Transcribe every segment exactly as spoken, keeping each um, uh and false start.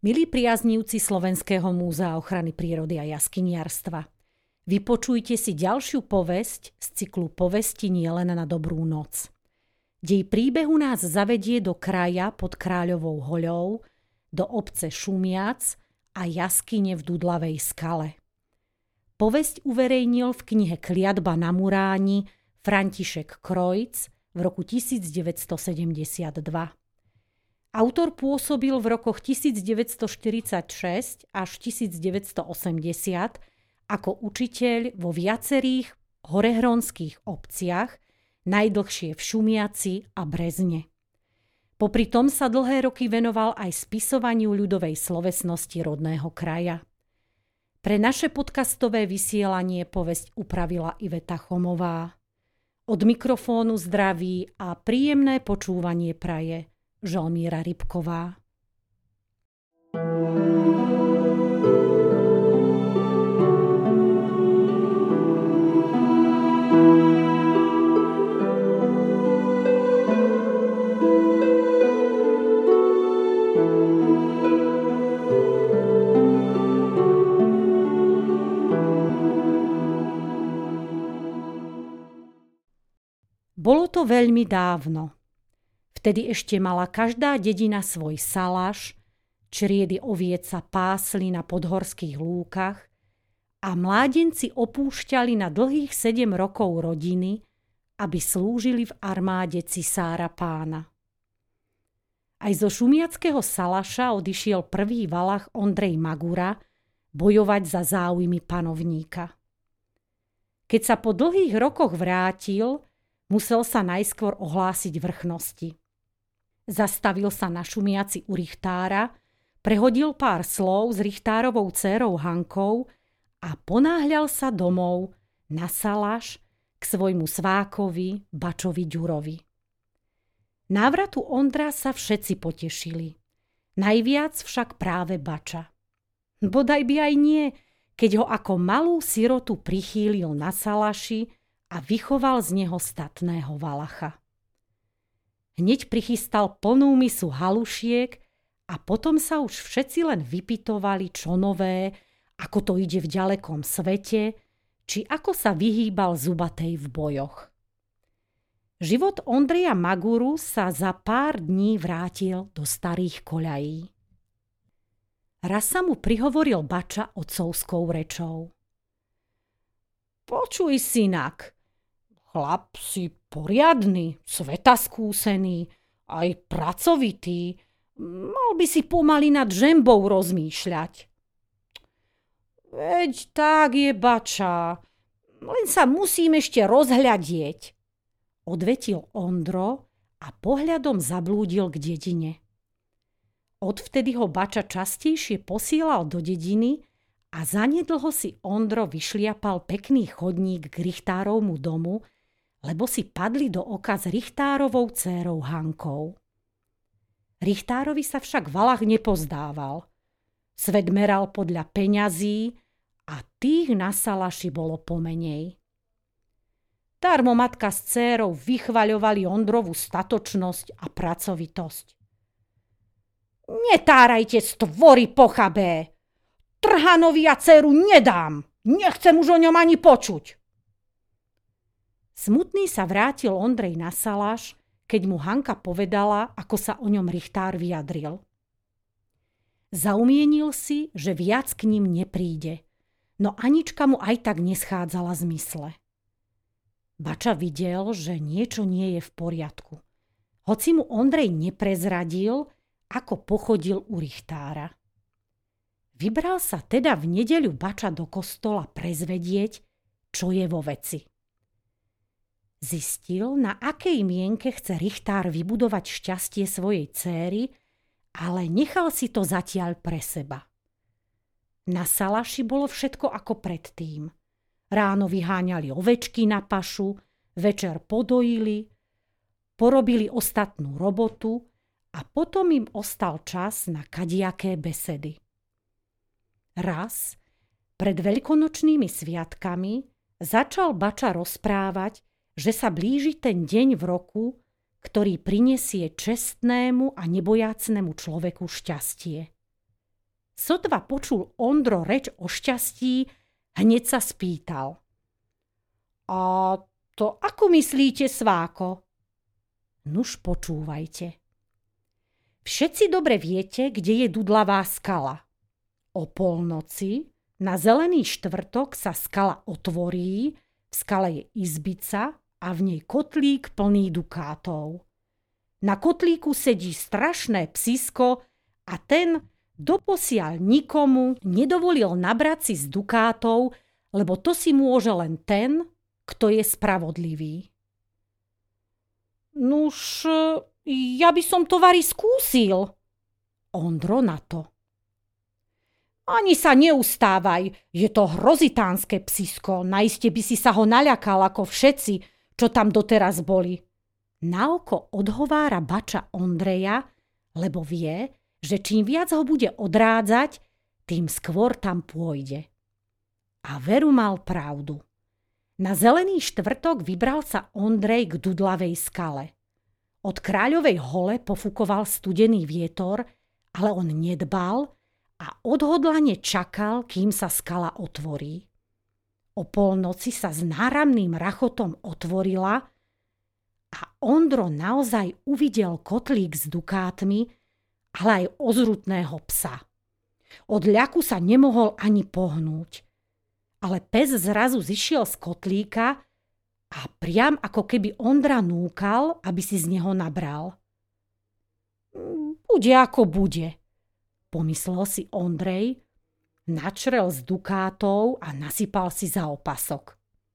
Milí priaznivci Slovenského múzea ochrany prírody a jaskyniarstva, vypočujte si ďalšiu povesť z cyklu Povesti nielen na dobrú noc. Dej príbehu nás zavedie do kraja pod Kráľovou hoľou, do obce Šumiac a jaskyne v Dudlavej skale. Povesť uverejnil v knihe Kliatba na Muráni František Krojc v roku devätnásťstosedemdesiatdva. Autor pôsobil v rokoch devätnásťstoštyridsaťšesť až devätnásťstoosemdesiat ako učiteľ vo viacerých horehronských obciach, najdlhšie v Šumiaci a Brezne. Popri tom sa dlhé roky venoval aj spisovaniu ľudovej slovesnosti rodného kraja. Pre naše podcastové vysielanie povesť upravila Iveta Chomová. Od mikrofónu zdraví a príjemné počúvanie praje Žalmíra Rybková. Bolo to veľmi dávno. Vtedy ešte mala každá dedina svoj salaš, čriedy oviec sa pásli na podhorských lúkach a mládenci opúšťali na dlhých sedem rokov rodiny, aby slúžili v armáde cisára pána. Aj zo šumiackého salaša odišiel prvý valach Ondrej Magura bojovať za záujmy panovníka. Keď sa po dlhých rokoch vrátil, musel sa najskôr ohlásiť vrchnosti. Zastavil sa na Šumiaci u Richtára, prehodil pár slov s Richtárovou dcérou Hankou a ponáhľal sa domov na salaš k svojmu svákovi Bačovi Ďurovi. Návratu Ondra sa všetci potešili. Najviac však práve Bača. Bodaj by aj nie, keď ho ako malú sirotu prichýlil na salaši a vychoval z neho statného valacha. Hneď prichystal plnú misu halušiek a potom sa už všetci len vypytovali, čo nové, ako to ide v ďalekom svete, či ako sa vyhýbal zubatej v bojoch. Život Ondreja Maguru sa za pár dní vrátil do starých koľají. Raz sa mu prihovoril Bača otcovskou rečou. Počuj, synak, chlap si poriadny, svetaskúsený, aj pracovitý. Mal by si pomaly nad žembou rozmýšľať. Veď tak je, Bača, len sa musím ešte rozhľadieť, odvetil Ondro a pohľadom zablúdil k dedine. Odvtedy ho Bača častejšie posielal do dediny a zanedlho si Ondro vyšliapal pekný chodník k Richtárovmu domu, lebo si padli do oka s Richtárovou dcérou Hankou. Richtárovi sa však valach nepozdával. Svet meral podľa peňazí a tých na salaši bolo pomenej. Darmo matka s dcérou vychvaľovali Ondrovu statočnosť a pracovitosť. Netárajte, stvory pochabé! Trhanovi ja dcéru nedám! Nechcem už o ňom ani počuť! Smutný sa vrátil Ondrej na salaš, keď mu Hanka povedala, ako sa o ňom Richtár vyjadril. Zaumienil si, že viac k ním nepríde, no Anička mu aj tak neschádzala z mysle. Bača videl, že niečo nie je v poriadku. Hoci mu Ondrej neprezradil, ako pochodil u Richtára. Vybral sa teda v nedeľu Bača do kostola prezvedieť, čo je vo veci. Zistil, na akej mienke chce Richtár vybudovať šťastie svojej céry, ale nechal si to zatiaľ pre seba. Na salaši bolo všetko ako predtým. Ráno vyháňali ovečky na pašu, večer podojili, porobili ostatnú robotu a potom im ostal čas na kadiaké besedy. Raz, pred veľkonočnými sviatkami, začal Bača rozprávať, že sa blíži ten deň v roku, ktorý prinesie čestnému a nebojácnemu človeku šťastie. Sotva počul Ondro reč o šťastí, hneď sa spýtal. A to ako myslíte, sváko? Nuž počúvajte. Všetci dobre viete, kde je Dudlavá skala. O polnoci na zelený štvrtok sa skala otvorí, v skale je izbica a v nej kotlík plný dukátov. Na kotlíku sedí strašné psisko a ten doposiaľ nikomu nedovolil nabrať si z dukátov, lebo to si môže len ten, kto je spravodlivý. Nuž, ja by som to vari skúsil. Ondro na to. Ani sa neustávaj, je to hrozitánske psisko, naiste by si sa ho naľakal ako všetci, čo tam doteraz boli. Na oko odhovára bača Ondreja, lebo vie, že čím viac ho bude odrádzať, tým skôr tam pôjde. A veru mal pravdu. Na zelený štvrtok vybral sa Ondrej k Dudlavej skale. Od Kráľovej hole pofúkoval studený vietor, ale on nedbal a odhodlane čakal, kým sa skala otvorí. O polnoci sa s náramným rachotom otvorila a Ondro naozaj uvidel kotlík s dukátmi, ale aj ozrutného psa. Od ľaku sa nemohol ani pohnúť. Ale pes zrazu zišiel z kotlíka a priam ako keby Ondra núkal, aby si z neho nabral. Bude ako bude, pomyslel si Ondrej, načrel z dukátov a nasypal si za opasok.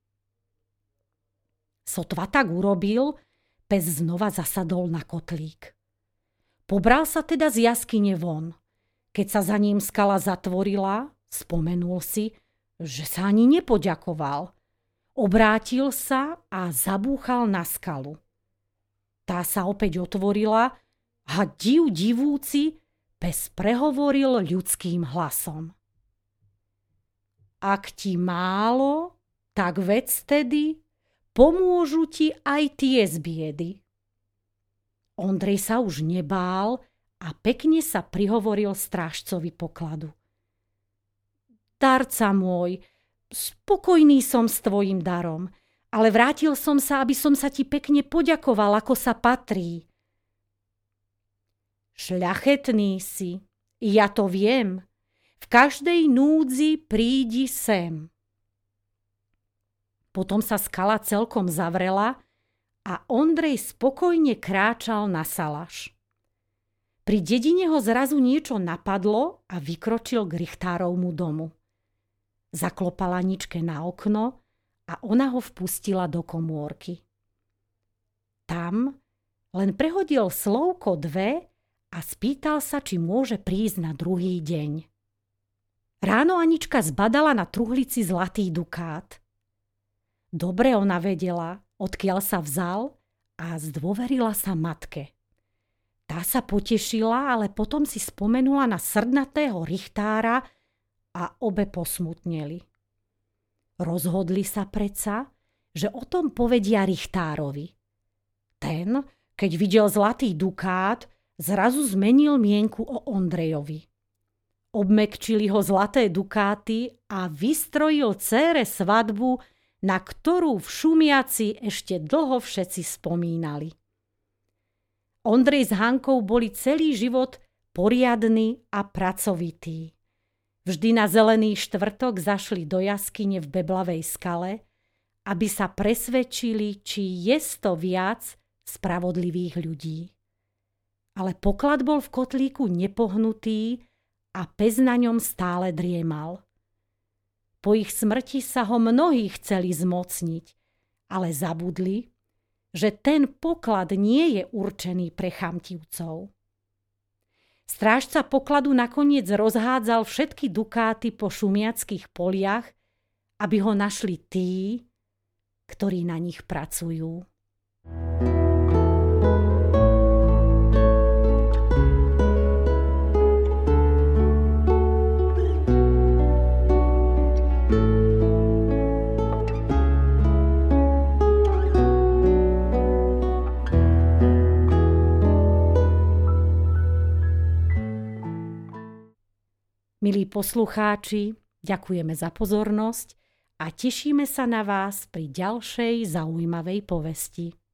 Sotva tak urobil, pes znova zasadol na kotlík. Pobral sa teda z jaskyne von. Keď sa za ním skala zatvorila, spomenul si, že sa ani nepoďakoval. Obrátil sa a zabúchal na skalu. Tá sa opäť otvorila a div divúci pes prehovoril ľudským hlasom. Ak ti málo, tak vedz tedy, pomôžu ti aj tie z biedy. Ondrej sa už nebál a pekne sa prihovoril strážcovi pokladu. Darca môj, spokojný som s tvojim darom, ale vrátil som sa, aby som sa ti pekne poďakoval, ako sa patrí. Šľachetný si, ja to viem, v každej núdzi prídi sem. Potom sa skala celkom zavrela a Ondrej spokojne kráčal na salaš. Pri dedine ho zrazu niečo napadlo a vykročil k Richtárovmu domu. Zaklopala Ničke na okno a ona ho vpustila do komórky. Tam len prehodil slovko dve a spýtal sa, či môže prísť na druhý deň. Ráno Anička zbadala na truhlici zlatý dukát. Dobre ona vedela, odkiaľ sa vzal a zdôverila sa matke. Tá sa potešila, ale potom si spomenula na srdnatého Richtára a obe posmutneli. Rozhodli sa predsa, že o tom povedia Richtárovi. Ten, keď videl zlatý dukát, zrazu zmenil mienku o Ondrejovi. Obmekčili ho zlaté dukáty a vystrojil dcére svadbu, na ktorú v Šumiaci ešte dlho všetci spomínali. Ondrej s Hankou boli celý život poriadni a pracovití. Vždy na zelený štvrtok zašli do jaskyne v Beblavej skale, aby sa presvedčili, či je to viac spravodlivých ľudí. Ale poklad bol v kotlíku nepohnutý a pes na ňom stále driemal. Po ich smrti sa ho mnohí chceli zmocniť, ale zabudli, že ten poklad nie je určený pre chamtivcov. Strážca pokladu nakoniec rozhádzal všetky dukáty po šumiackých poliach, aby ho našli tí, ktorí na nich pracujú. Milí poslucháči, ďakujeme za pozornosť a tešíme sa na vás pri ďalšej zaujímavej povesti.